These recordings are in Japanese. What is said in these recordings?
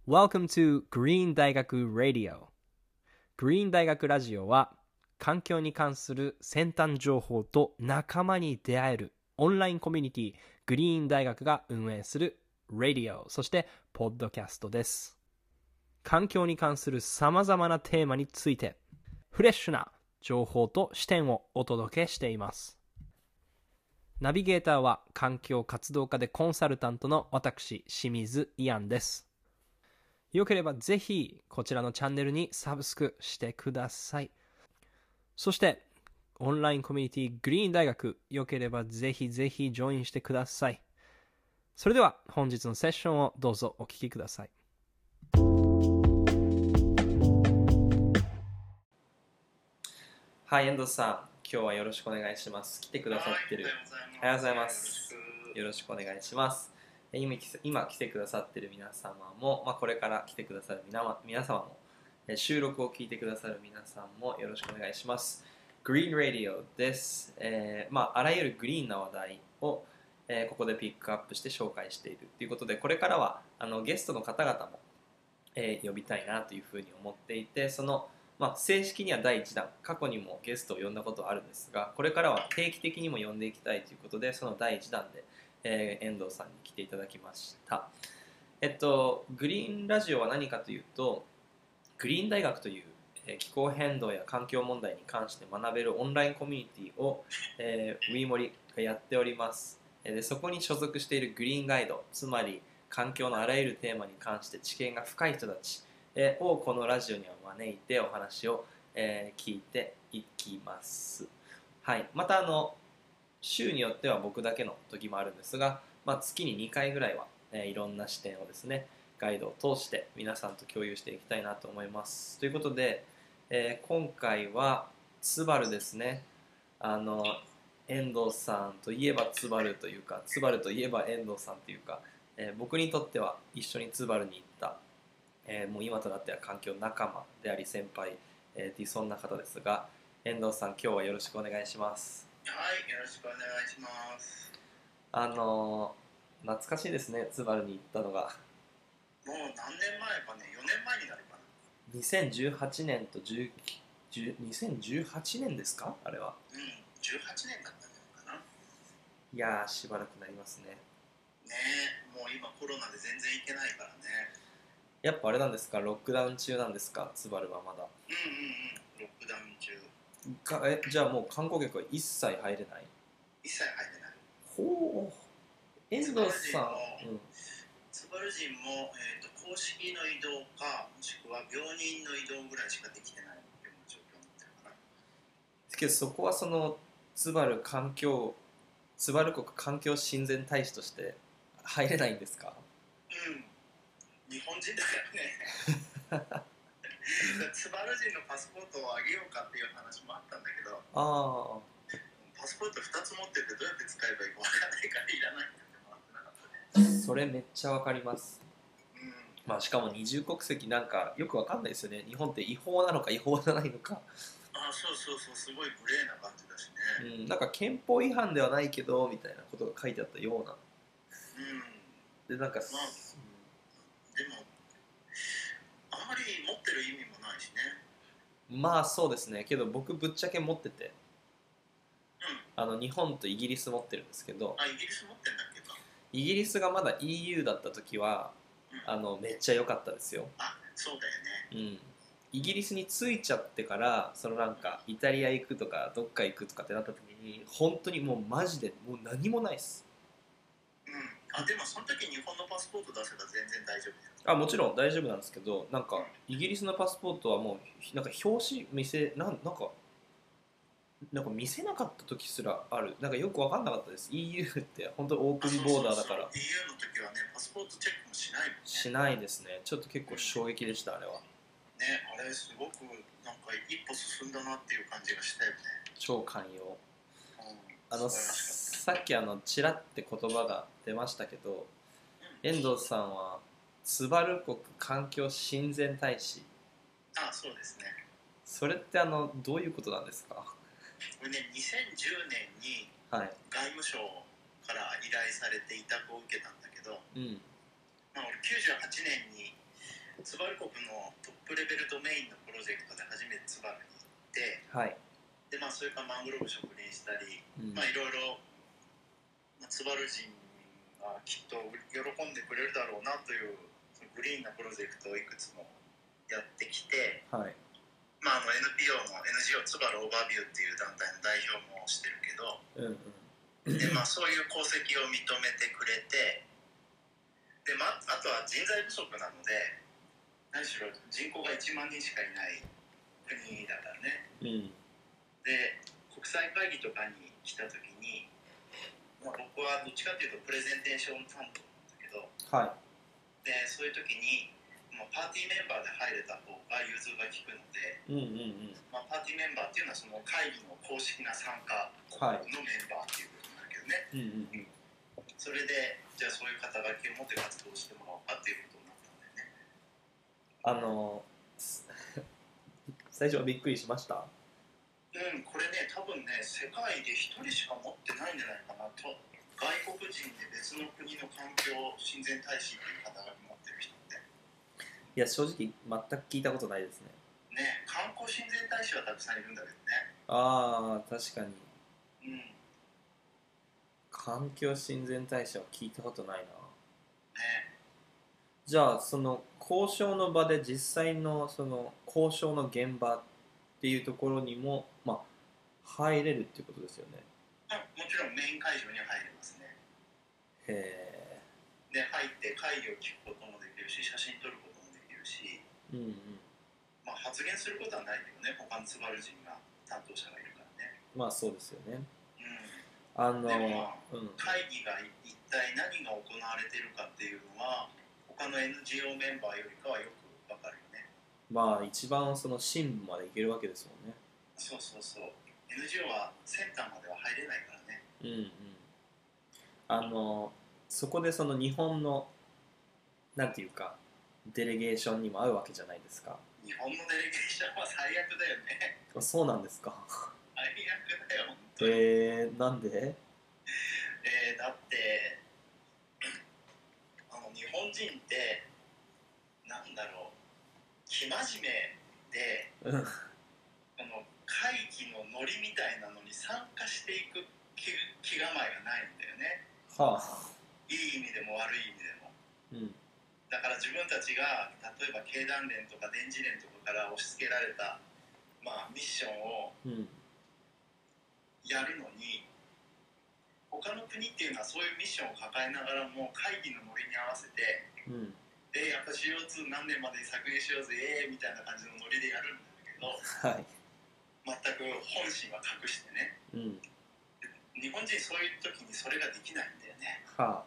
Welcome to Green 大学 Radio。 Green 大学ラジオは環境に関する先端情報と仲間に出会えるオンラインコミュニティグリーン大学が運営する Radio、 そしてポッドキャストです。環境に関するさまざまなテーマについてフレッシュな情報と視点をお届けしています。ナビゲーターは環境活動家でコンサルタントの私清水イアンです。よければぜひこちらのチャンネルにサブスクしてください。そしてオンラインコミュニティグリーン大学、よければぜひぜひジョインしてください。それでは本日のセッションをどうぞお聞きください。はい、遠藤さん、今日はよろしくお願いします。来てくださってる。おはようございます。よろしくお願いします。今来てくださってる皆様も、これから来てくださる皆様も、収録を聞いてくださる皆さんもよろしくお願いします。Green Radio です。あらゆるグリーンな話題を、ここでピックアップして紹介しているということで、これからはゲストの方々も、呼びたいなというふうに思っていて、その正式には第1弾、過去にもゲストを呼んだことはあるんですが、これからは定期的にも呼んでいきたいということで、その第1弾で、遠藤さんに来ていただきました。グリーンラジオは何かというと、グリーン大学という、気候変動や環境問題に関して学べるオンラインコミュニティを、ウィーモリがやっております。でそこに所属しているグリーンガイド、つまり環境のあらゆるテーマに関して知見が深い人たちをこのラジオには招いてお話を聞いていきます。はい、また週によっては僕だけの時もあるんですが、月に2回ぐらいは、いろんな視点をですね、ガイドを通して皆さんと共有していきたいなと思います。ということで、今回はツバルですね。遠藤さんといえばツバルというか、ツバルといえば遠藤さんというか、僕にとっては一緒にツバルに行った、もう今となっては環境仲間であり先輩、そんな方ですが、遠藤さん、今日はよろしくお願いします。 はい、よろしくお願いします。 懐かしいですね、ツバルに行ったのが。 もう何年前かね、4年前になるかな。 2018年と2018年ですか、あれは。 うん、18年だったんじゃないかな。 いやー、しばらくなりますね。 ねえ、もう今コロナで全然行けないからね。 やっぱあれなんですか、ロックダウン中なんですか、ツバルはまだ。 ロックダウン中。 じゃあもう観光客は一切入れない？ 一切入れない。 ほう、遠藤さん。 ツバル人も、公式の移動か、もしくは病人の移動ぐらいしかできてないような状況になってるから。 けどそこはそのツバル国環境親善大使として入れないんですか？ 日本人だからね。ツバル人のパスポートをあげようかっていう話もあったんだけど、パスポート2つ持っててどうやって使えばいいか分からないからいらないって言ってもらってなかったね。 それめっちゃわかります。しかも二重国籍なんかよくわかんないですよね。日本って違法なのか違法じゃないのか。 そうすごいグレーな感じだしね。 なんか憲法違反ではないけどみたいなことが書いてあったような。でなんか、でもあんまり持ってる意味もないしね。そうですね。けど僕ぶっちゃけ持ってて、日本とイギリス持ってるんですけど、 イギリス持ってんだっけか。 イギリスがまだ EU だった時は、めっちゃ良かったですよ。 そうだよね。 イギリスに着いちゃってから、なんかイタリア行くとかどっか行くとかってなった時に本当にもうマジでもう何もないっす。 でもその時日本のパスポート出せば全然大丈夫だよ。 もちろん大丈夫なんですけど、なんかイギリスのパスポートはもうなんか表紙なんか見せなかった時すらある。なんかよく分かんなかったです。 EU って本当にオープンボーダーだから。 EU の時はね、パスポートチェックもしないもんね。 しないですね。ちょっと結構衝撃でした、あれは。 ね、あれすごくなんか一歩進んだなっていう感じがしたよね。 超寛容。さっきちらって言葉が出ましたけど、遠藤さんはツバル国環境親善大使。 そうですね。 それってどういうことなんですか？ これね、2010年に外務省から依頼されて委託を受けたんだけど、俺98年にツバル国のトップレベルドメインのプロジェクトで初めてツバルに行って、 はい、 でそれからマングローブ植林したり、いろいろ、ツバル人がきっと喜んでくれるだろうなというそのグリーンなプロジェクトをいくつもやってきて、 はい、 NPO の NGO ツバルオーバービューっていう団体の代表もしてるけど、でそういう功績を認めてくれて、であとは人材不足なので、何しろ人口が1万人しかいない国だからね、で国際会議とかに来た時に、僕はどっちかというとプレゼンテーション担当なんだけど、 はい、 でそういう時にパーティーメンバーで入れた方が融通が利くので、パーティーメンバーっていうのはその会議の公式な参加のメンバーっていうことなんだけどね、それでじゃあそういう肩書きを持って活動してもらおうかっていうことになったんだよね。 最初はびっくりしました。 これね、多分ね、世界で1人しか持ってないんじゃないかなと。外国人で別の国の環境親善大使っていう肩書き持ってる人って。 いや、正直全く聞いたことないですね。 ね、観光親善大使はたくさんいるんだけどね。 ああ、確かに。環境親善大使は聞いたことないな。ね。じゃあ、その交渉の場で実際のその交渉の現場っていうところにも、入れるっていうことですよね。 もちろんメイン会場には入れますね。 へえ。 で、入って会議を聞くこともできるし、写真撮ることもできるし、発言することはないけどね、他のツバル人が担当者がいるからね。 そうですよね。 でも、会議が一体何が行われているかっていうのは他の NGO メンバーよりかはよくわかるよね。 一番その深部までいけるわけですもんね。 そう。NGO はセンターまでは入れないからね。 そこでその日本のなんていうかデレゲーションにも合うわけじゃないですか。 日本のデレゲーションは最悪だよね。 そうなんですか。 最悪だよ、本当に。 なんで？ だって日本人ってなんだろう、生真面目で会議のノリみたいなのに参加していく気構えがないんだよね。いい意味でも悪い意味でも。だから自分たちが例えば経団連とか電磁連とかから押し付けられた、ミッションをやるのに、他の国っていうのはそういうミッションを抱えながらも会議のノリに合わせて、やっぱ CO2 何年までに削減しようぜみたいな感じのノリでやるんだけど、全く本心は隠してね、日本人そういう時にそれができないんだよね。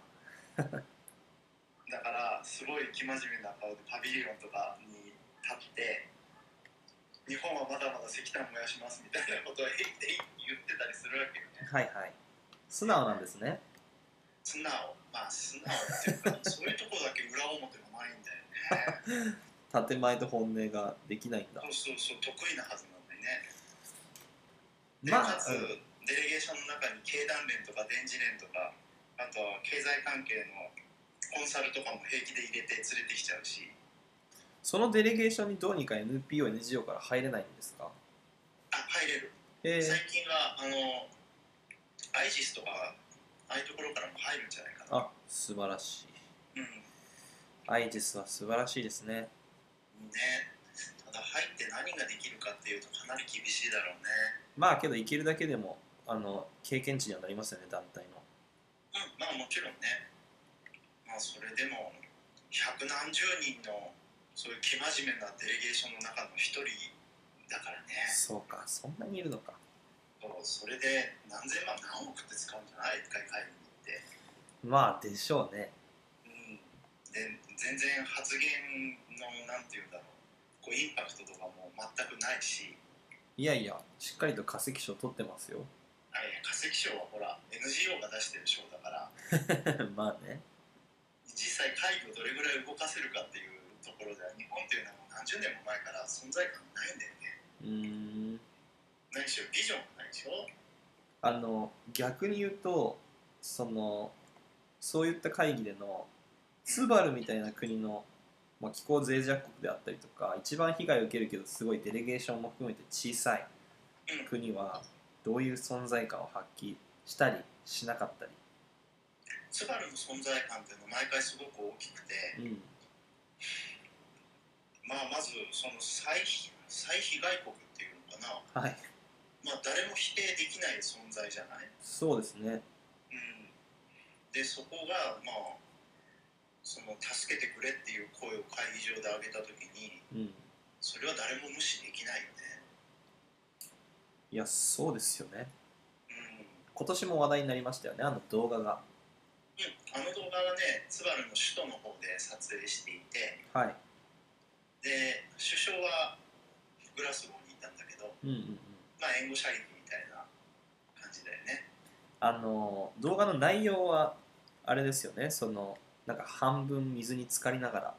だからすごい生真面目な顔でパビリオンとかに立って日本はまだまだ石炭燃やしますみたいなことを言ってたりするわけよね。 素直なんですね。 素直っていうかそういうところだけ裏表がないんだよね。 建前と本音ができないんだ。 そう得意なはずなんだよね。でかつ、デレゲーションの中に経団連とか電磁連とか、あとは経済関係のコンサルとかも平気で入れて連れてきちゃうし。 そのデレゲーションにどうにか NPO、NGO から入れないんですか？ 入れる。最近はアイジスとかああいうところからも入るんじゃないかな。 素晴らしい。アイジスは素晴らしいですね。 ただ入って何ができるかっていうとかなり厳しいだろうね。けど行けるだけでも経験値にはなりますよね、団体の。 もちろんね。それでも百何十人のそういう生真面目なデレゲーションの中の一人だからね。 そうか、そんなにいるのか。 それで何千万何億って使うんじゃない？一回会議に行って。でしょうね。 で全然発言のなんていうんだろう、インパクトとかも全くないし。 いやしっかりと化石賞取ってますよ。 化石賞はほら NGO が出してる賞だからね。 実際会議をどれぐらい動かせるかっていうところでは日本っていうのは何十年も前から存在感ないんだよね。何しろビジョンがないでしょ。 逆に言うとそういった会議でのツバルみたいな国のまあ、気候脆弱国であったりとか一番被害を受けるけどすごいデレゲーションも含めて小さい国はどういう存在感を発揮したりしなかったり。 ツバルの存在感っていうのは毎回すごく大きくて、まあ、まずその最被害国っていうのかな、 はい、 まあ、誰も否定できない存在じゃない。 そうですね、 でそこがまあその助けてくれっていう声を会議場で上げたときに、それは誰も無視できないよね。 いやそうですよね、今年も話題になりましたよね、あの動画が。 あの動画がね、ツバルの首都の方で撮影していて、 はい、 で首相はグラスゴーにいたんだけど、まあ援護射撃みたいな感じだよね。 動画の内容はあれですよね、そのなんか半分水に浸かりなが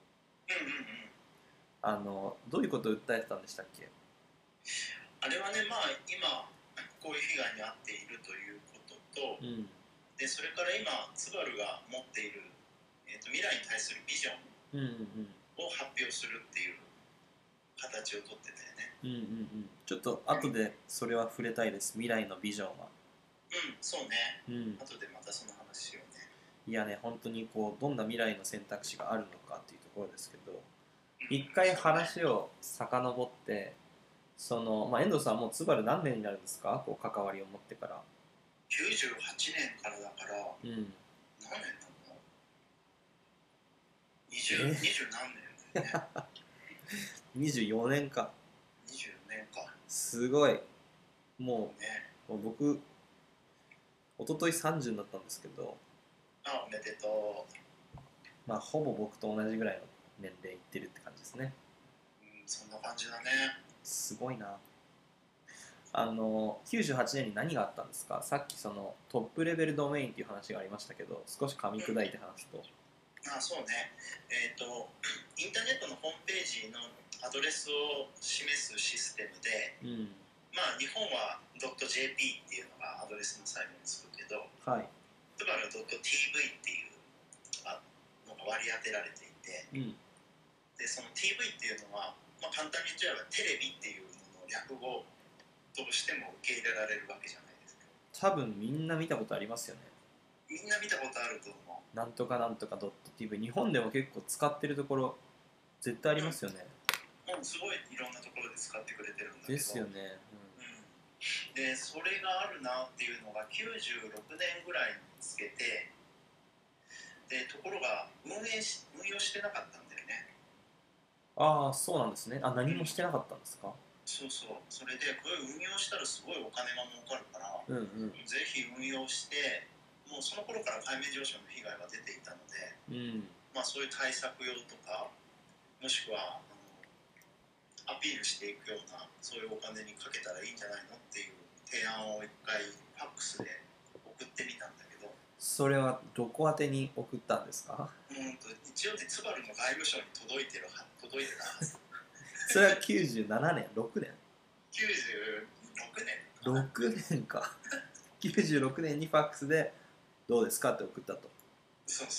ら、どういうことを訴えてたんでしたっけ。 あれはね、まあ今こういう被害に遭っているということと、でそれから今ツバルが持っている、未来に対するビジョンを発表するっていう形をとってたよね。 ちょっと後でそれは触れたいです、未来のビジョンは。 そうね、後でまたその話しようね。 いやね、本当にこうどんな未来の選択肢があるのかっていうところですけど、一回話を遡って、その、遠藤さんもうツバル何年になるんですか、こう関わりを持ってから。 98年からだから、何年なの 20何年だよね。 24年か。 24年か。 すごい。もう僕一昨日30になったんですけど、 おめでとう。ほぼ僕と同じぐらいの年齢いってるって感じですね。 そんな感じだね。 すごいな。98年に何があったんですか。さっきそのトップレベルドメインっていう話がありましたけど、少し噛み砕いて話すと。 そうね。インターネットのホームページのアドレスを示すシステムで、日本は .jp っていうのがアドレスの最後につくけど、ツバルは .tv っていうのが割り当てられていて、でその TV っていうのは、簡単に言っちゃえばテレビっていうのの略語としても受け入れられるわけじゃないですか。 多分みんな見たことありますよね。 みんな見たことあると思う。 なんとかなんとか .tv、 日本でも結構使ってるところ絶対ありますよね。 すごいいろんなところで使ってくれてるんだけど。 ですよね。 でそれがあるなっていうのが96年ぐらいにつけて、でところが運用してなかったんだよね。 ああ、そうなんですね。何もしてなかったんですか。 そうそう。それでこれ運用したらすごいお金が儲かるから、ぜひ運用して、もうその頃から海面上昇の被害が出ていたので、そういう対策用とか、もしくはアピールしていくような、そういうお金にかけたらいいんじゃないのっていう提案を一回ファックスで送ってみたんだけど。 それはどこ宛てに送ったんですか。 一応ね、ツバルの外務省に届いてるはず。 それは97年6年 96年 6年か。96年にファックスでどうですかって送ったと。 そう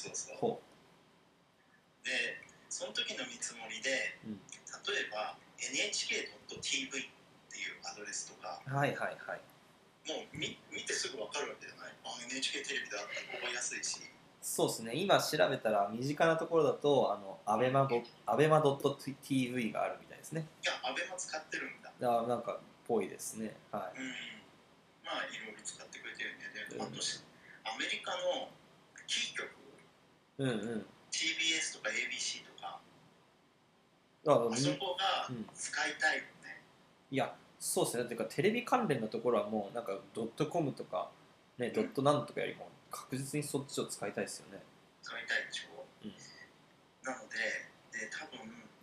でその時の見積もりで、例えば NHK.tv っていうアドレスとか、もう見てすぐ分かるわけじゃない。NHK テレビだったら覚えやすいし。 そうですね。今調べたら身近なところだとアベマ.tv があるみたいですね。 いや、アベマ使ってるんだ。 なんかっぽいですね。いろいろ使ってくれてるんで、あとアメリカのキー局、TBS とか ABC とか、あそこが使いたいよね。 いや、そうですね。というかテレビ関連のところはもうなんか.com とかね、ドットなんとかよりも確実にそっちを使いたいですよね。 使いたいでしょ。なので多分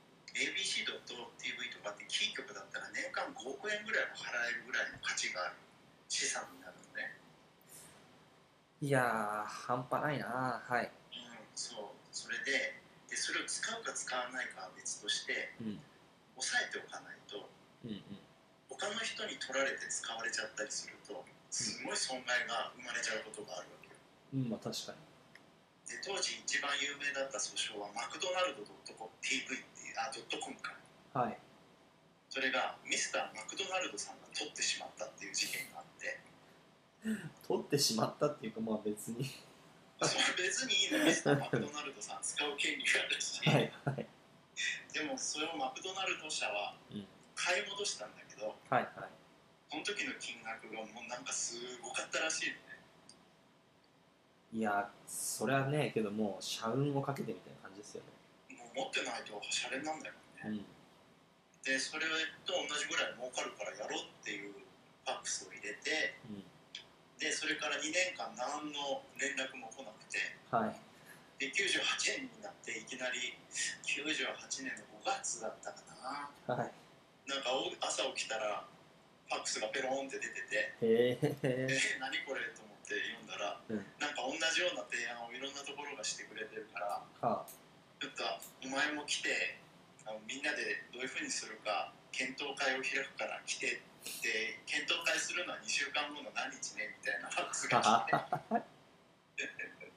ABC.tv とかってキー局だったら年間5億円ぐらいも払えるぐらいの価値がある資産になるのね。 いやー、半端ないな。 それでそれを使うか使わないかは別として、抑えておかないと、他の人に取られて使われちゃったりすると、すごい損害が生まれちゃうことがあるわけよ。 確かに。 で当時一番有名だった訴訟はマクドナルド .tv っていう.com か、 はい、 それがミスターマクドナルドさんが取ってしまったっていう事件があって。 取ってしまったっていうか、まあ別にそれ別にいいの、ミスターマクドナルドさん使う権利があるしはい、はい、 でもそれをマクドナルド社は買い戻したんだけど、 はいはい、 その時の金額がもうなんかすごかったらしいのね。 いやそれはねけどもう社運をかけてみたいな感じですよね。 もう持ってないとシャレになんだよね、でそれと同じぐらい儲かるからやろうっていうファックスを入れて、でそれから2年間何の連絡も来なくて、 はい、 で98年になっていきなり98年の5月だったかな、 はい、 なんか朝起きたらファックスがペロンって出てて、何これと思って読んだら、なんか同じような提案をいろんなところがしてくれてるから、ちょっとお前も来てみんなでどういうふうにするか検討会を開くから来てって、検討会するのは2週間後の何日ねみたいなファックスが来て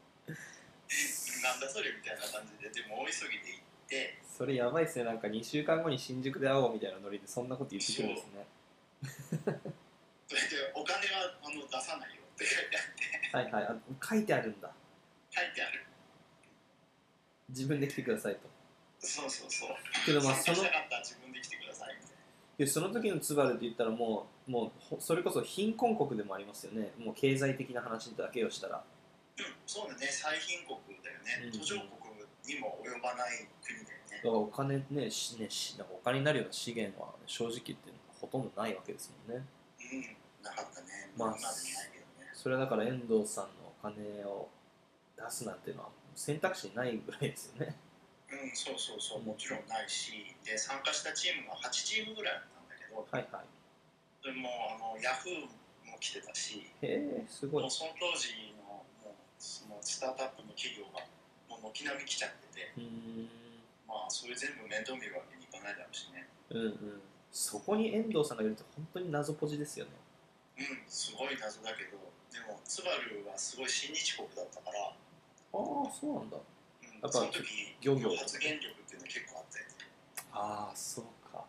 なんだそれみたいな感じで、でも大急ぎで行って。 それやばいっすね。なんか2週間後に新宿で会おうみたいなノリでそんなこと言ってくるんですね。 それでお金は出さないよって書いてあって。 はいはい、書いてあるんだ。 書いてある。 自分で来てくださいと。 そうそうそう。 けどまあ参加したかったら自分で来てくださいみたいな。 でその時のツバルって言ったらもうそれこそ貧困国でもありますよね。もう経済的な話だけをしたら。 そうだね、最貧国だよね、途上国にも及ばない国だよね。 だからお金ね、なんかお金になるような資源は、ね、正直言ってほとんどないわけですもんね。 なかったね。 まあ、 今でもないけどね。 それはだから遠藤さんのお金を出すなんていうのは選択肢ないぐらいですよね。 そうそうそう、もちろんないし、で参加したチームが8チームぐらいあったんだけど、 はいはい。 でもヤフーも来てたし、 へえ、すごい。 もうその当時のそのスタートアップの企業がもう軒並み来ちゃってて、まあそれ全部面倒見るわけにいかないだろうしね。 そこに遠藤さんがいると本当に謎ポジですよね。 すごい謎だけど、でもツバルはすごい親日国だったから。 ああ、そうなんだ。 やっぱその時漁業発言力っていうの結構あったよね。 ああ、そうか。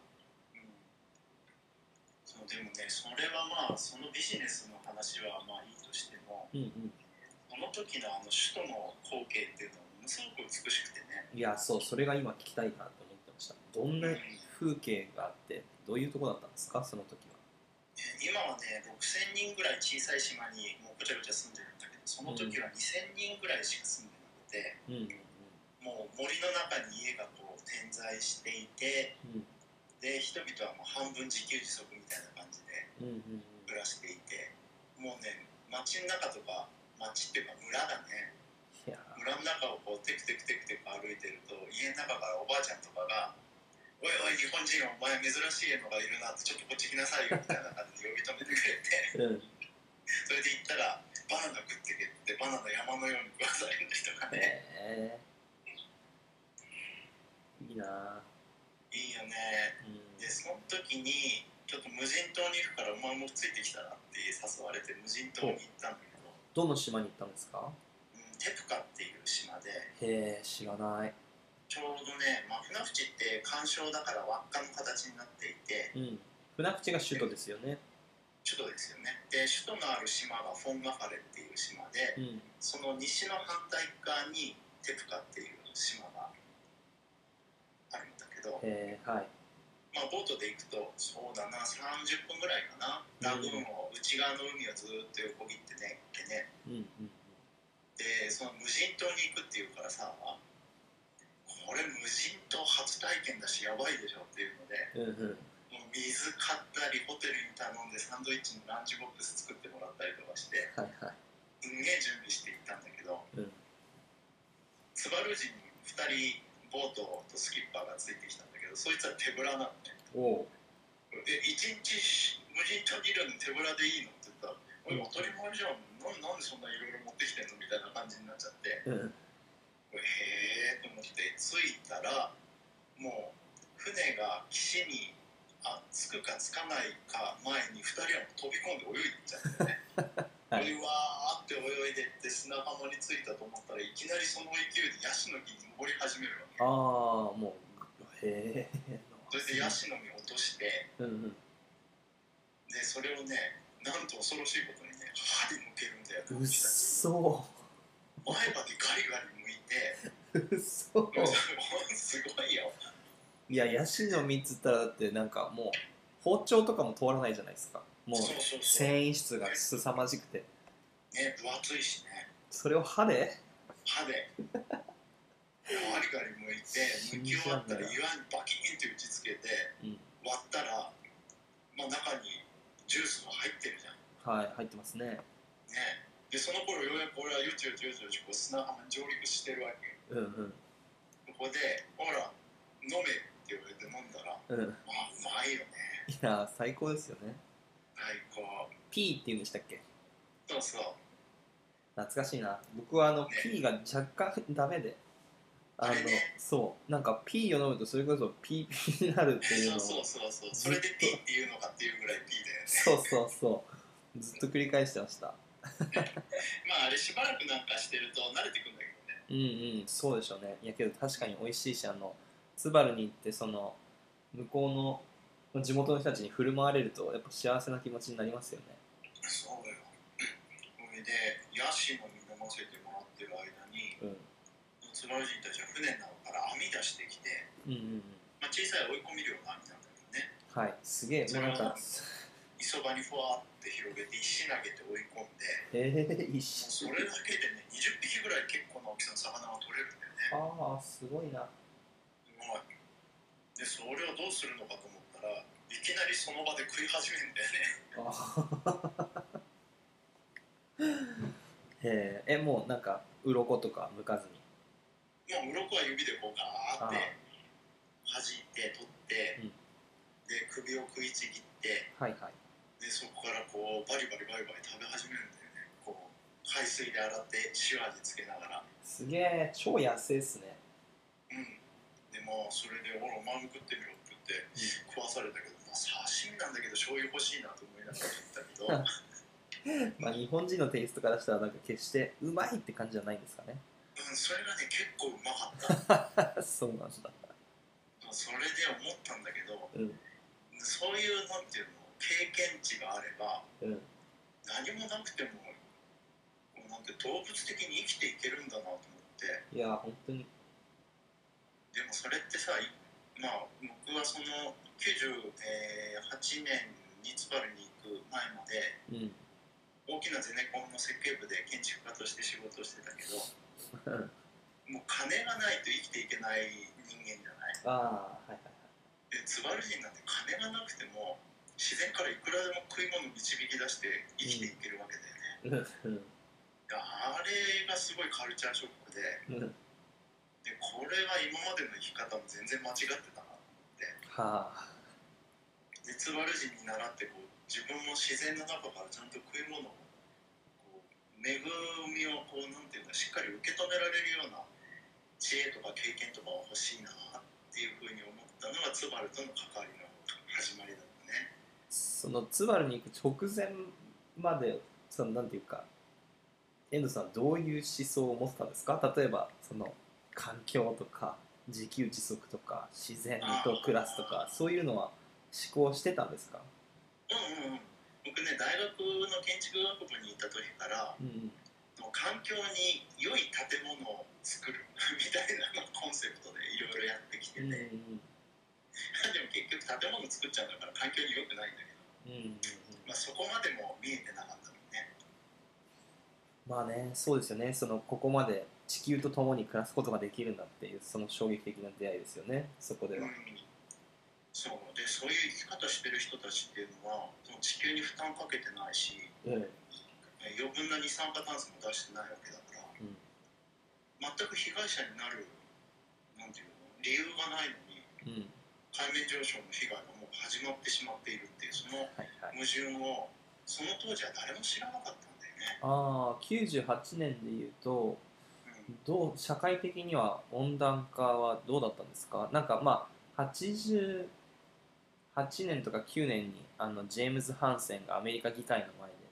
そうでもね、それはまあそのビジネスの話はまあいいとしても、その時の首都の光景っていうのはものすごく美しくてね。 いや、そう、それが今聞きたいなと思ってました。どんな風景があってどういうところだったんですか、その時は。 今はね、6000人ぐらい小さい島にもうごちゃごちゃ住んでるんだけど、その時は2000人ぐらいしか住んでなくて、もう森の中に家がこう点在していて、で人々はもう半分自給自足みたいな感じで暮らしていて、もうね、街の中とか、街っていうか村だね、村の中をこうテクテクテクテク歩いてると、家の中からおばあちゃんとかが「おいおい日本人お前珍しいのがいるなって、ちょっとこっち来なさいよ」みたいな感じで呼び止めてくれて、それで行ったらバナナ食ってけってバナナ山のように食わされる人がね。 いいな。 いいよね。でその時にちょっと無人島にいるからお前もついてきたらって誘われて無人島に行ったんだけど。 どの島に行ったんですか？ テプカっていう島で。 へえ、知らない。 ちょうどね、船淵って環礁だから輪っかの形になっていて、 船淵が首都ですよね。 首都ですよね。で首都のある島がフォンガファレっていう島で、その西の反対側にテプカっていう島があるんだけど、まあボートで行くとそうだな30分ぐらいかな、ラグーンを内側の海をずっと横切ってねってね、でその無人島に行くっていうからさ、これ無人島初体験だしやばいでしょっていうので、もう水買ったりホテルに頼んでサンドイッチのランチボックス作ってもらったりとかして、すんげえ準備していったんだけど、ツバル人に2人ボートとスキッパーがついてきたんだけど、そいつは手ぶらなのね。で1日無人島にいるのに手ぶらでいいのって言ったら「おい当たり前じゃん、なんでそんないろいろ持ってきてんの」みたいな感じになっちゃって、へえと思って着いたら、もう船が岸に着くか着かないか前に2人は飛び込んで泳いでいっちゃってねはい、 でわーって泳いでって砂浜に着いたと思ったらいきなりその勢いでヤシの木に登り始めるわけ。 ああ、もう、へえ。 それでヤシの実落として、 うんうん。 でそれをね、なんと恐ろしいことにね、歯で剥けるんだよね、 うっ虫たち。 そ前歯でガリガリ剥いて、 うっそすごいよ。 いや、ヤシの実っつったらだってなんかもう包丁とかも通らないじゃないですか。もうそうそうそう。 繊維質が凄まじくて。 ね、分厚いしね。 それを歯で歯でガリガリ剥いて、剥き終わったら岩にバキーンって打ちつけて、 うん、 割ったら、まあ、中にジュースが入ってるじゃん。 はい、入ってますね。 ね、でその頃ようやく俺はよちよちよちよちこう砂浜に上陸してるわけ。 うんうん。 ここでほら飲めって言われて飲んだら、 うん。 まあうまいよね。 いや、最高ですよね。 最高。 P って言うんでしたっけ？ そうそう。 懐かしいな。僕はね、 P が若干ダメで、 あれね。 そう、なんか P を飲むとそれこそ PP になるっていうのをそうそうそうそう。そずっと、 れで P っていうのかっていうぐらい P だよね。 そうそうそう、ずっと繰り返してました。 まああれしばらくなんかしてると慣れてくんだけどね。 うんうん、そうでしょうね。いやけど確かに美味しいし、津軽に行って向こうの地元の人たちに振る舞われるとやっぱ幸せな気持ちになりますよね。 そうよ。それでヤシの実飲ませてもらってる間に、 うん津軽人たちは船の中から網出してきて、 うんうんうん。 まあ、小さい追い込み漁の網なんだけどね、 はい、すげえ。 それをもうなんか磯場にふわって広げて石投げて追い込んで、 一緒。 もうそれだけでね20匹ぐらい結構な大きさの魚が取れるんだよね。 ああ、すごいな。 すごい。でそれをどうするのかと思ったらいきなりその場で食い始めるんだよね。 あもうなんか鱗とか剥かずに。 もう鱗は指でこうガーってあ弾いて取って、 うん、 で首を食いちぎって、 はいはい。 でそこからこうバリバリバリバリ食べ始めるんだよね。こう海水で洗って塩味つけながら。 すげえ、超安いっすね。 うん。でもそれで「ほらお前も食ってみろ」って言って食わされたけど、まあ、刺身なんだけど醤油欲しいなと思いながら食ったけど、うん、 まあ日本人のテイストからしたらなんか決してうまいって感じじゃないんですかね。 それがね結構うまかった。 そうなんだ。 それで思ったんだけど、 うんそういうなんていうの経験値があればうん。 何もなくてもこうなんて動物的に生きていけるんだなと思って。 いや本当に。 でもそれってさ、まあ僕はその98年に津軽に行く前までうん。 大きなゼネコンの設計部で建築家として仕事をしてたけど、もう金がないと生きていけない人間じゃない。 ああ、はいはいで津軽人なんて金がなくても自然からいくらでも食い物導き出して生きていけるわけだよね。 はい。うん。 あれがすごいカルチャーショックで、 うん。 でこれは今までの生き方も全然間違ってたなと思って、 はあ。 で津軽人に習ってこう自分も自然の中からちゃんと食い物をこう恵みをこうなんていうかしっかり受け止められるような知恵とか経験とかは欲しいなっていうふうに思ったのが津軽との関わりの始まりだったね。 その津軽に行く直前までなんていうか、遠藤さんはどういう思想を持ってたんですか？例えば環境とか自給自足とか自然と暮らすとか、そういうのは思考してたんですか？ うんうんうん。僕ね大学の建築学部にいた時からうん環境に良い建物を作るみたいなコンセプトでいろいろやってきてて、 うんうでんも結局建物作っちゃうんだから環境に良くないんだけど、 うんうんうん。 まあ、そこまでも見えてなかったのね。 まあね、そうですよね。ここまで地球と共に暮らすことができるんだっていうその衝撃的な出会いですよね、そこでは。 うん、そうでそういう生き方してる人たちっていうのはその地球に負担かけてないし、 うんうん余分な二酸化炭素も出してないわけだから全く被害者になるなんていうの理由がないのにうん。 海面上昇の被害がもう始まってしまっているっていうそのはいはい。 矛盾をその当時は誰も知らなかったんだよね。 ああ、98年でいうと、 うん、 社会的には温暖化はどうだったんですか？なんかまあ、88年とか9年にジェームズ・ハンセンがアメリカ議会の前で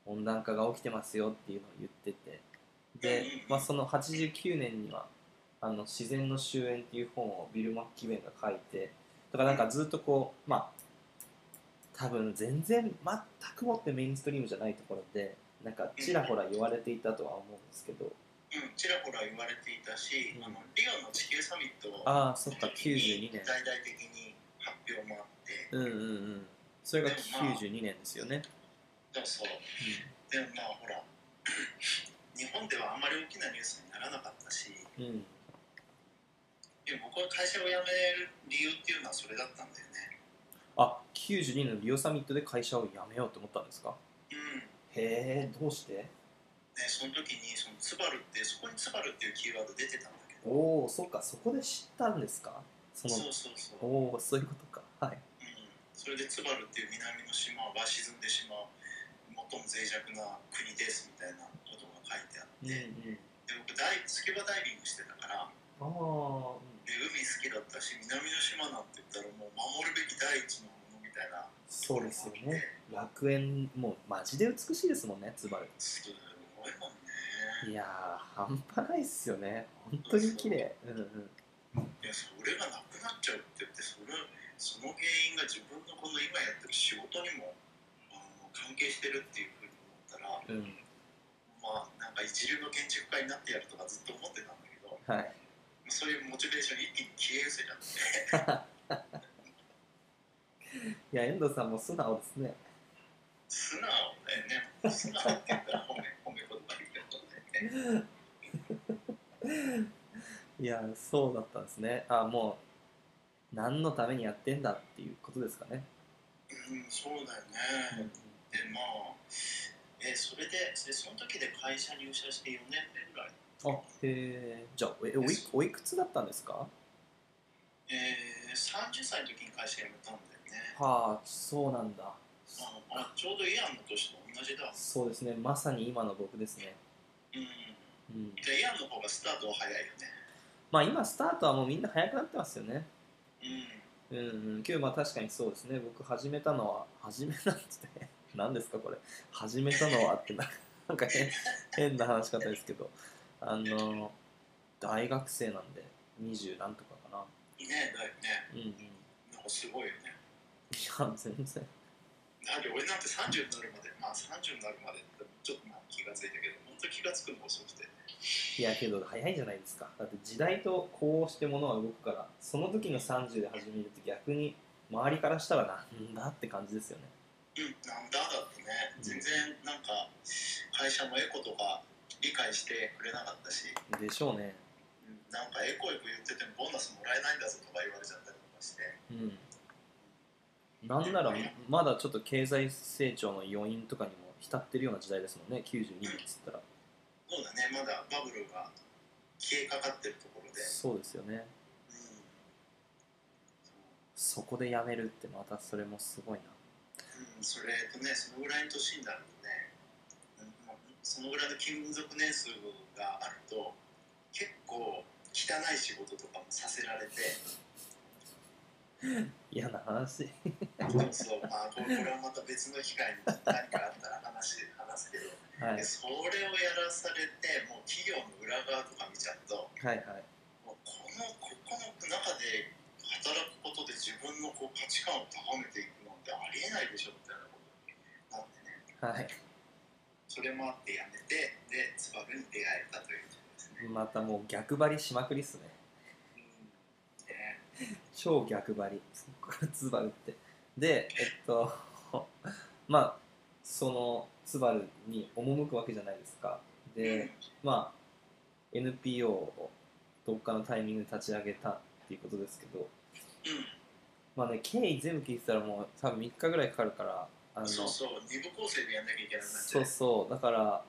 温暖化が起きてますよっていうのを言ってて、で、その89年には自然の終焉っていう本をビル・マッキーベンが書いて、だからなんかずっとこう多分全然全くもってメインストリームじゃないところでなんかちらほら言われていたとは思うんですけど、 ちらほら言われていたし、リオの地球サミットそっか92年大々的に発表もあって、 それが92年ですよね。 そう、でもほら日本ではあんまり大きなニュースにならなかったし、でも僕は会社を辞める理由っていうのはそれだったんだよね。 92年のリオサミットで会社を辞めようと思ったんですか？へえ、どうして？ その時にそこにツバルっていうキーワード出てたんだけど。 そっか、そこで知ったんですか？ そうそういうことか。はい。 それでツバルっていう南の島が沈んでしまう最も脆弱な国ですみたいなことが書いてあって、で僕スキューバダイビングしてたから、で海好きだったし、南の島なんて言ったらもう守るべき第一のものみたいな。 そうですよね。楽園もうマジで美しいですもんね、ツバル。 すごいもんね。 いやー、半端ないっすよね。本当に綺麗。 いや、それがなくなっちゃうって言って、その原因が自分のこの今やってる仕事にも関係してるっていうふうに思ったら、なんか一流の建築家になってやるとかずっと思ってたんだけど、そういうモチベーション一気に消え失せちゃって。 いや、遠藤さんも素直ですね。 素直だよね。素直って言ったら褒め言葉言うけどね。 いや、そうだったんですね。もう何のためにやってんだっていうことですかね。 そうだよね。でその時で会社入社して4年目ぐらい。 じゃあおいくつだったんですか ？30歳の時に会社辞めたんだよね。 そうなんだ。 ちょうどイアンの年と同じだ。 そうですね、まさに今の僕ですね。 じゃあイアンの方がスタートは早いよね。 今スタートはもうみんな早くなってますよね。けど確かにそうですね。僕始めたのは何ですかこれ、始めたのはってなんか変な話し方ですけど、大学生なんで20何とかかな。 だよね。なんかすごいよね。 いや全然。 俺なんて30になるまで、30になるまでちょっと気がついたけど、本当気がつくの遅くて。 いやけど早いじゃないですか。だって時代とこうして物は動くから、その時の30で始めると逆に周りからしたらなんだって感じですよね。 なんだだってね、全然なんか会社もエコとか理解してくれなかったし。 でしょうね。 なんかエコ言っててもボーナスもらえないんだぞとか言われちゃったりとかして。 なんならまだちょっと経済成長の余韻とかにも浸ってるような時代ですもんね、92年っつったら。 そうだね、まだバブルが消えかかってるところで。 そうですよね。そこで辞めるってまたそれもすごいな。 それとね、そのぐらいの年になるとね、そのぐらいの勤続年数があると結構汚い仕事とかもさせられて。 嫌な話。 そう、これはまた別の機会に何かあったら話すけど、それをやらされて、もう企業の裏側とか見ちゃうと、もうここの中で働くことで自分の価値観を高めていくのってありえないでしょみたいなことになってね。それもあってやめて、でツバルに出会えたということですね。 またもう逆張りしまくりっすね。超逆張り、ツバルって。で、そのツバルに赴くわけじゃないですか。で、NPO をどっかのタイミングで立ち上げたっていうことですけど、経緯全部聞いてたらもう多分3日ぐらいかかるから、 二部構成でやんなきゃいけないんだだから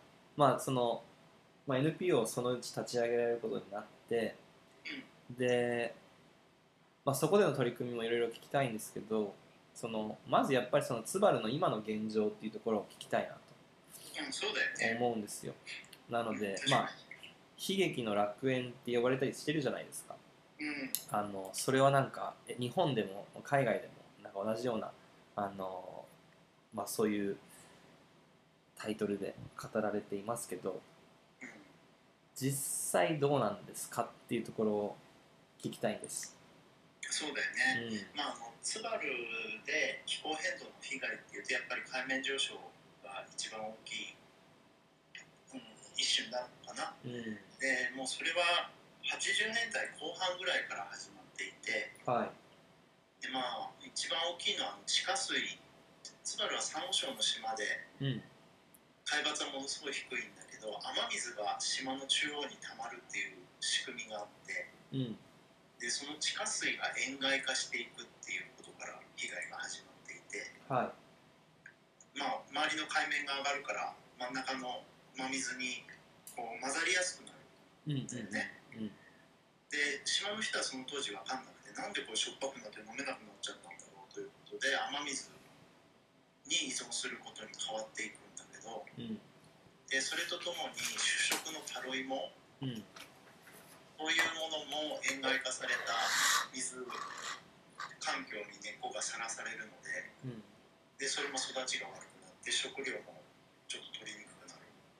NPO をそのうち立ち上げられることになって、でそこでの取り組みもいろいろ聞きたいんですけど、まずやっぱりツバルの今の現状っていうところを聞きたいなと思うんですよ。なので悲劇の楽園って呼ばれたりしてるじゃないですか。それはなんか日本でも海外でもなんか同じようなそういうタイトルで語られていますけど、実際どうなんですかっていうところを聞きたいんです。 そうだよね、津軽で気候変動の被害っていうとやっぱり海面上昇が一番大きい、一種になるのかな、でもうそれは80年代後半ぐらいから始まっていて、 はい、 で一番大きいのは地下水。津軽はサンゴ礁の島で、海抜はものすごい低いんだけど雨水が島の中央にたまるっていう仕組みがあって、でその地下水が塩害化していくっていうことから被害が始まっていて、 はい、 周りの海面が上がるから真ん中の真水にこう混ざりやすくなるんだよね。で島の人はその当時分かんなくてなんでこうしょっぱくなって飲めなくなっちゃったんだろうということで雨水に依存することに変わっていくんだけど、でそれとともに主食のタロイモ、こういうものも塩害化された水環境に根っこがさらされるので、でそれも育ちが悪くなって食料もちょっと取りにくくなる。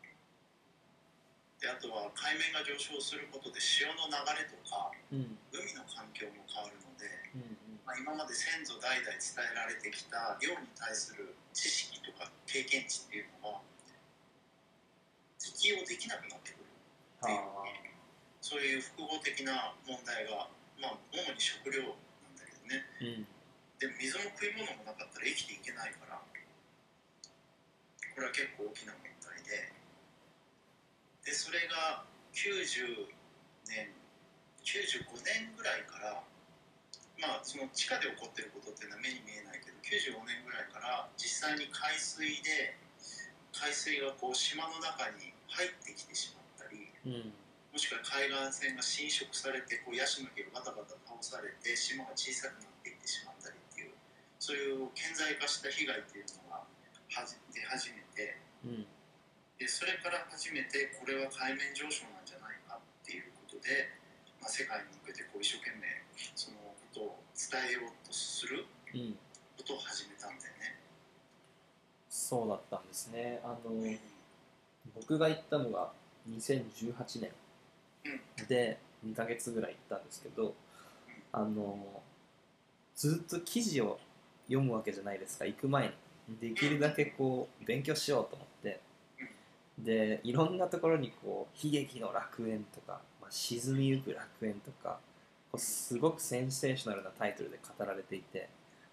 であとは海面が上昇することで潮の流れとか、海の環境も変わるので、今まで先祖代々伝えられてきた漁に対する知識とか経験値っていうのが適用できなくなってくるっていう、そういう複合的な問題が、主に食料なんだけどね、でも水も食い物もなかったら生きていけないから、これは結構大きな問題で、それが95年ぐらいから、その地下で起こってることっていうのは目に見えないけど、95年ぐらいから実際に海水がこう島の中に入ってきてしまったり、もしくは海岸線が侵食されてこうヤシの木がバタバタ倒されて島が小さくなっていってしまったりっていう、そういう顕在化した被害っていうのが出始めて、でそれから初めてこれは海面上昇なんじゃないかっていうことで、世界に向けてこう一生懸命そのことを伝えようとすることを始めたんだよね。 そうだったんですね。僕が行ったのが2018年で2ヶ月ぐらい行ったんですけど、ずっと記事を読むわけじゃないですか。行く前にできるだけこう勉強しようと思って、でいろんなところにこう悲劇の楽園とか、沈みゆく楽園とか、こうすごくセンセーショナルなタイトルで語られていて、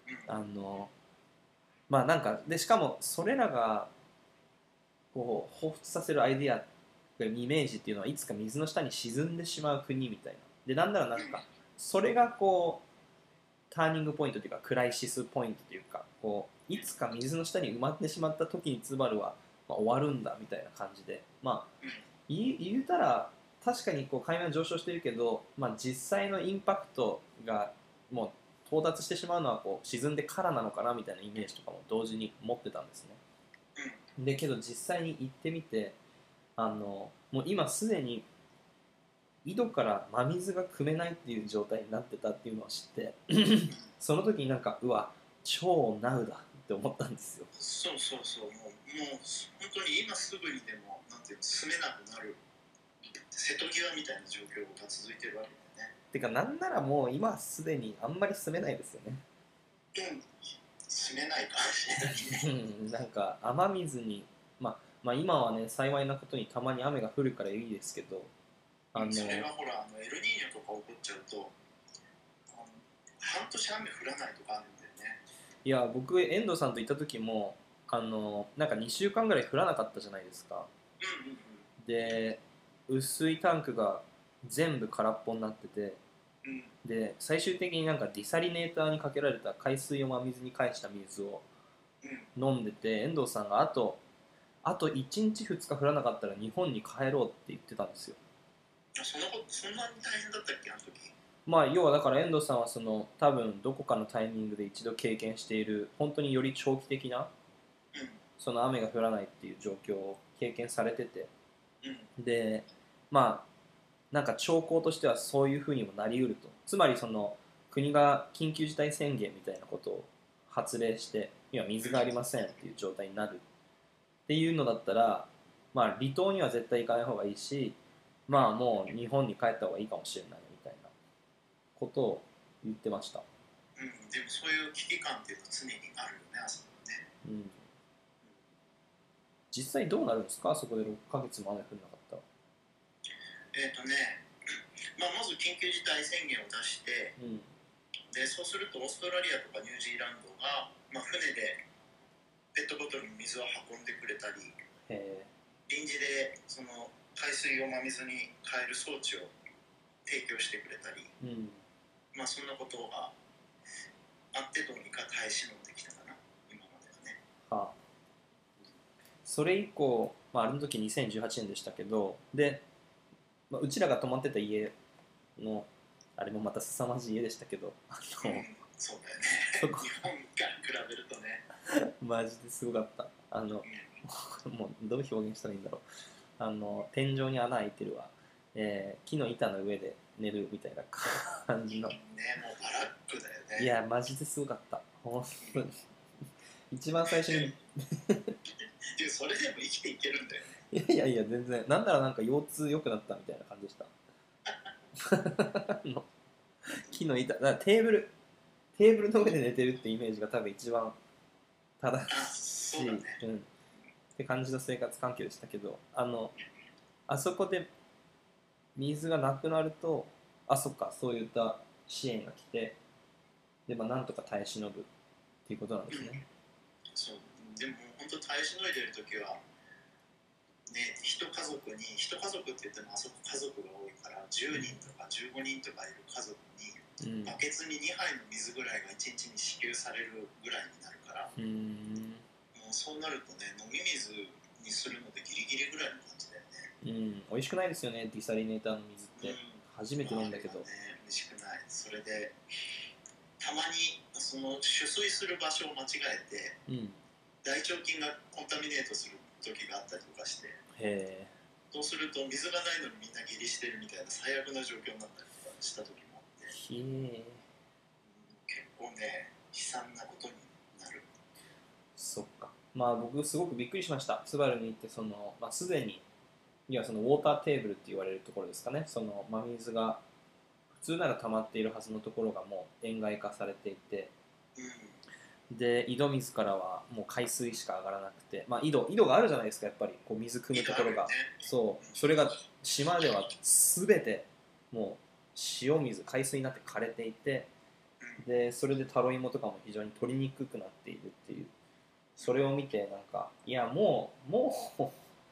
なんかでしかもそれらがこう彷彿させるアイディア、イメージっていうのはいつか水の下に沈んでしまう国みたいな。でなんならなんかそれがこうターニングポイントというかクライシスポイントというか、こういつか水の下に埋まってしまった時にツバルは終わるんだみたいな感じで、言うたら確かにこう海面は上昇しているけど、実際のインパクトがもう到達してしまうのはこう沈んでからなのかなみたいなイメージとかも同時に持ってたんですね。でけど実際に行ってみて、もう今すでに井戸から真水が汲めないっていう状態になってたっていうのを知ってその時になんかうわ超ナウだって思ったんですよ。 そうもう本当に今すぐにでもなんていうの住めなくなる瀬戸際みたいな状況が続いてるわけだよね。 てかなんならもう今すでにあんまり住めないですよね。 住めないかもしれないなんか雨水に今はね幸いなことにたまに雨が降るからいいですけど、 それはほらエルニーニョとか起こっちゃうと半年雨降らないとかあるんだよね。 いや僕遠藤さんと行った時もなんか2週間ぐらい降らなかったじゃないですか。で薄いタンクが全部空っぽになってて、で最終的になんかディサリネーターにかけられた海水を真水に返した水を飲んでて、遠藤さんがあと1日2日降らなかったら日本に帰ろうって言ってたんですよ。 そんなに大変だったっけあの時。 要はだから遠藤さんはその多分どこかのタイミングで一度経験している本当により長期的なその雨が降らないっていう状況を経験されてて、でなんか兆候としてはそういうふうにもなりうると。つまりその国が緊急事態宣言みたいなことを発令して今水がありませんっていう状態になるていうのだったら、まあ離島には絶対行かない方がいいし、まあもう日本に帰った方がいいかもしれないみたいなことを言ってました。 うん、でもそういう危機感っていうのは常にあるよね、あそこはね。 うん、実際どうなるんですか、そこで6ヶ月も雨降んなかったら。 まず緊急事態宣言を出して、 うん、 でそうするとオーストラリアとかニュージーランドが、船でペットボトルに水を運んでくれたり、臨時でその海水を真水に変える装置を提供してくれたり、 うん、 そんなことがあってどうにか耐え忍んできたかな、今まではね。 はあ、それ以降、あの時2018年でしたけど、で、うちらが泊まってた家のあれもまた凄まじい家でしたけど、 そうだよね。 そこ日本から比べるとね。 マジですごかった。もうどう表現したらいいんだろう。天井に穴開いてるわ、木の板の上で寝るみたいな感じの。 ね、もうバラックだよね。 いやマジですごかった。本当に一番最初にそれでも生きていけるんだよね。 いやいや全然、なんならなんか腰痛良くなったみたいな感じでした木の板だからテーブルの上で寝てるってイメージが多分一番正しい、って感じの生活環境でしたけど、あそこで水がなくなると、そっか、そういった支援が来て、で、なんとか耐え忍ぶっていうことなんですね。 そうでも本当耐えしのいでる時はね、一家族って言ってもあそこ家族が多いから10人とか15人とかいる家族に、バケツに2杯の水ぐらいが1日に支給されるぐらいになるから、もうそうなるとね、飲み水にするのでギリギリぐらいの感じだよね。 美味しくないですよね、ディサリネーターの水って。初めて飲んだけど、 美味しくない。それでたまにその取水する場所を間違えて、大腸菌がコンタミネートする時があったりとかして、そうすると水がないのにみんな下痢してるみたいな最悪な状況になったりとかした時もあって、結構ね悲惨なことになる。 そっか。僕すごくびっくりしました。スバルに行ってすでにいやそのウォーターテーブルって言われるところですかね、その真水が普通なら溜まっているはずのところがもう塩害化されていて、で井戸水からはもう海水しか上がらなくて、井戸があるじゃないですか、やっぱりこう水汲むところが、それが島では全てもう塩水海水になって枯れていて、でそれでタロイモとかも非常に取りにくくなっているっていう、それを見てなんかいやもう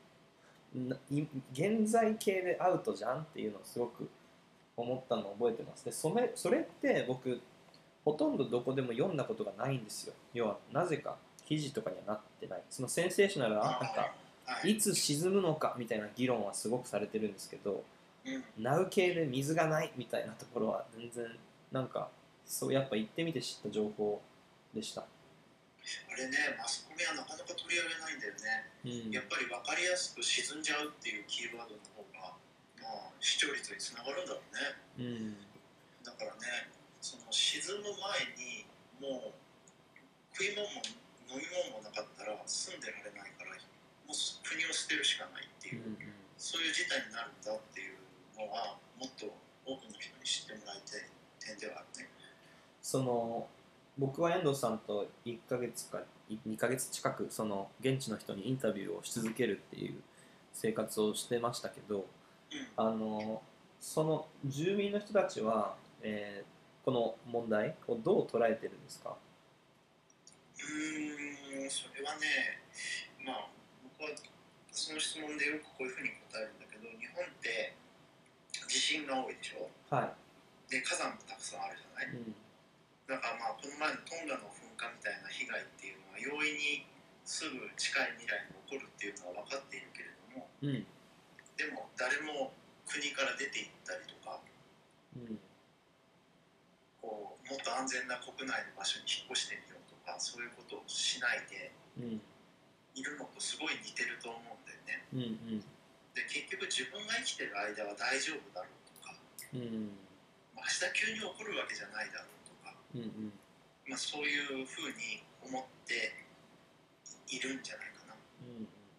現在形でアウトじゃんっていうのをすごく思ったのを覚えてます。でそれって僕ほとんどどこでも読んだことがないんですよ。要はなぜか記事とかにはなってない。そのセンセーショナルな、なんかいつ沈むのかみたいな議論はすごくされてるんですけど、ナウ系で水がないみたいなところは全然なんかそうやっぱ行ってみて知った情報でした。 あれね、マスコミはなかなか取り上げないんだよね。やっぱり分かりやすく沈んじゃうっていうキーワードの方が、視聴率につながるんだろうね。だからね、その沈む前にもう食い物も飲み物もなかったら住んでられないから、もう国を捨てるしかないっていう、そういう事態になるんだっていうのはもっと多くの人に知ってもらいたい点ではあるね。 僕は遠藤さんと1ヶ月か2ヶ月近くその現地の人にインタビューをし続けるっていう生活をしてましたけど、その住民の人たちは、この問題をどう捉えてるんですか？ それはね、僕はその質問でよくこういうふうに答えるんだけど、日本って地震が多いでしょ。で火山もたくさんあるじゃない。だからこの前のトンガの噴火みたいな被害っていうのは容易にすぐ近い未来に起こるっていうのは分かっているけれども、でも誰も国から出て行ったりとか、こうもっと安全な国内の場所に引っ越してみようとか、そういうことをしないでいるのとすごい似てると思うんだよね。で結局自分が生きてる間は大丈夫だろうとか、明日急に起こるわけじゃないだろうとか、そういうふうに思っているんじゃないかな。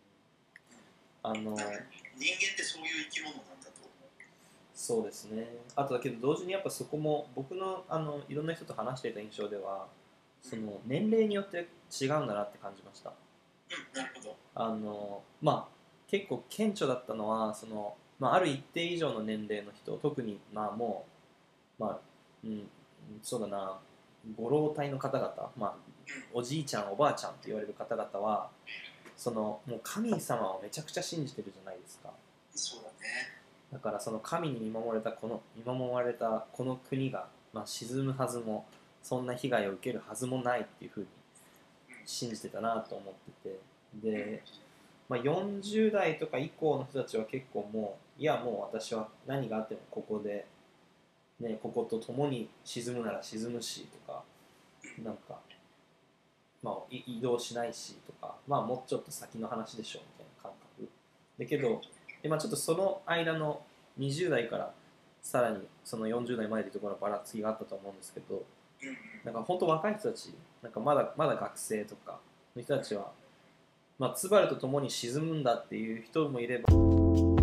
人間ってそういう生き物なんだと。 そうですね。あとだけど同時にやっぱそこも僕のいろんな人と話していた印象では、その年齢によって違うんだなって感じました。 なるほど。 まあ結構顕著だったのはその、ある一定以上の年齢の人、特にもうそうだな、ご老体の方々、おじいちゃんおばあちゃんって言われる方々はそのもう神様をめちゃくちゃ信じてるじゃないですか。 そうだね。 だからその神に見守られたこの国が、沈むはずも、そんな被害を受けるはずもないっていうふうに信じてたなと思ってて、で、40代とか以降の人たちは結構もう私は何があってもここで、ここと共に沈むなら沈むしとか、なんか、移動しないしとか、もうちょっと先の話でしょみたいな感覚だけど、ちょっとその間の20代からさらにその40代までというところのばらつきがあったと思うんですけど、なんか本当若い人たち、なんかまだ学生とかの人たちは、ツバルと共に沈むんだっていう人もいれば